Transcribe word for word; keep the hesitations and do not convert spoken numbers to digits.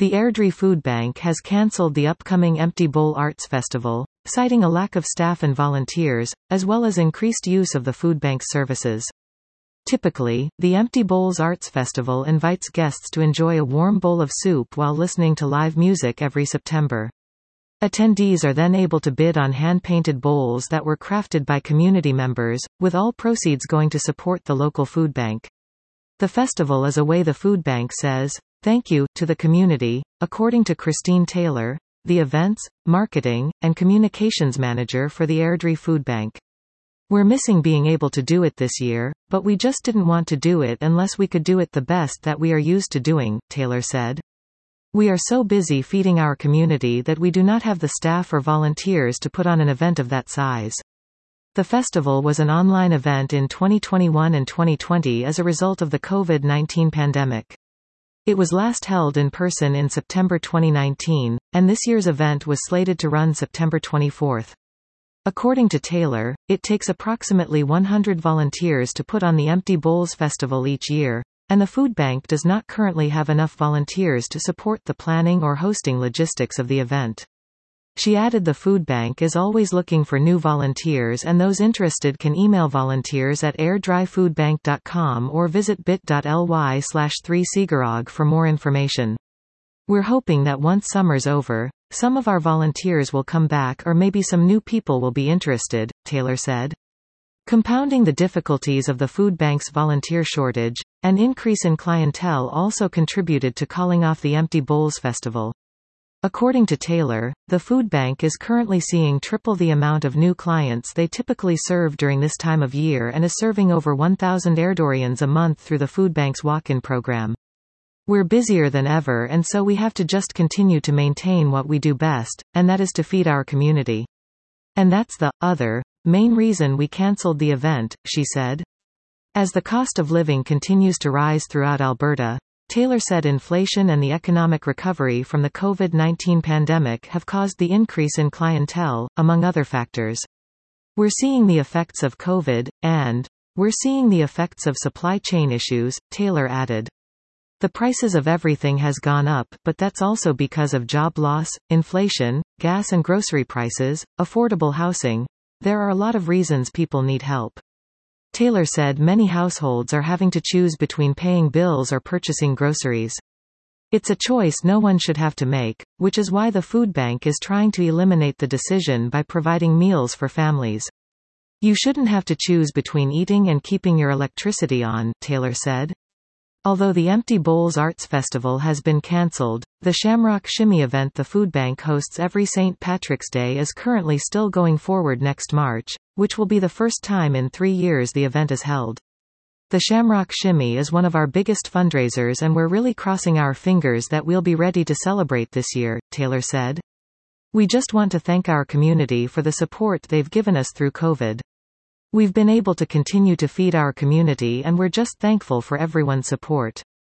The Airdrie Food Bank has cancelled the upcoming Empty Bowl Arts Festival, citing a lack of staff and volunteers, as well as increased use of the food bank's services. Typically, the Empty Bowls Arts Festival invites guests to enjoy a warm bowl of soup while listening to live music every September. Attendees are then able to bid on hand-painted bowls that were crafted by community members, with all proceeds going to support the local food bank. The festival is a way, the food bank says, "Thank you to the community," according to Christine Taylor, the events, marketing, and communications manager for the Airdrie Food Bank. "We're missing being able to do it this year, but we just didn't want to do it unless we could do it the best that we are used to doing," Taylor said. "We are so busy feeding our community that we do not have the staff or volunteers to put on an event of that size." The festival was an online event in twenty twenty-one and twenty twenty as a result of the COVID nineteen pandemic. It was last held in person in September twenty nineteen, and this year's event was slated to run September twenty-fourth. According to Taylor, it takes approximately one hundred volunteers to put on the Empty Bowls Festival each year, and the food bank does not currently have enough volunteers to support the planning or hosting logistics of the event. She added the food bank is always looking for new volunteers, and those interested can email volunteers at airdriefoodbank dot com or visit bit.ly slash 3segarog for more information. "We're hoping that once summer's over, some of our volunteers will come back, or maybe some new people will be interested," Taylor said. Compounding the difficulties of the food bank's volunteer shortage, an increase in clientele also contributed to calling off the Empty Bowls Festival. According to Taylor, the food bank is currently seeing triple the amount of new clients they typically serve during this time of year and is serving over one thousand Airdorians a month through the food bank's walk-in program. "We're busier than ever, and so we have to just continue to maintain what we do best, and that is to feed our community. And that's the other main reason we cancelled the event," she said. As the cost of living continues to rise throughout Alberta, Taylor said inflation and the economic recovery from the COVID nineteen pandemic have caused the increase in clientele, among other factors. "We're seeing the effects of COVID, and we're seeing the effects of supply chain issues," Taylor added. "The prices of everything has gone up, but that's also because of job loss, inflation, gas and grocery prices, affordable housing. There are a lot of reasons people need help." Taylor said many households are having to choose between paying bills or purchasing groceries. "It's a choice no one should have to make, which is why the food bank is trying to eliminate the decision by providing meals for families. You shouldn't have to choose between eating and keeping your electricity on," Taylor said. Although the Empty Bowls Arts Festival has been cancelled, the Shamrock Shimmy event the food bank hosts every Saint Patrick's Day is currently still going forward next March, which will be the first time in three years the event is held. "The Shamrock Shimmy is one of our biggest fundraisers, and we're really crossing our fingers that we'll be ready to celebrate this year," Taylor said. "We just want to thank our community for the support they've given us through COVID. We've been able to continue to feed our community, and we're just thankful for everyone's support."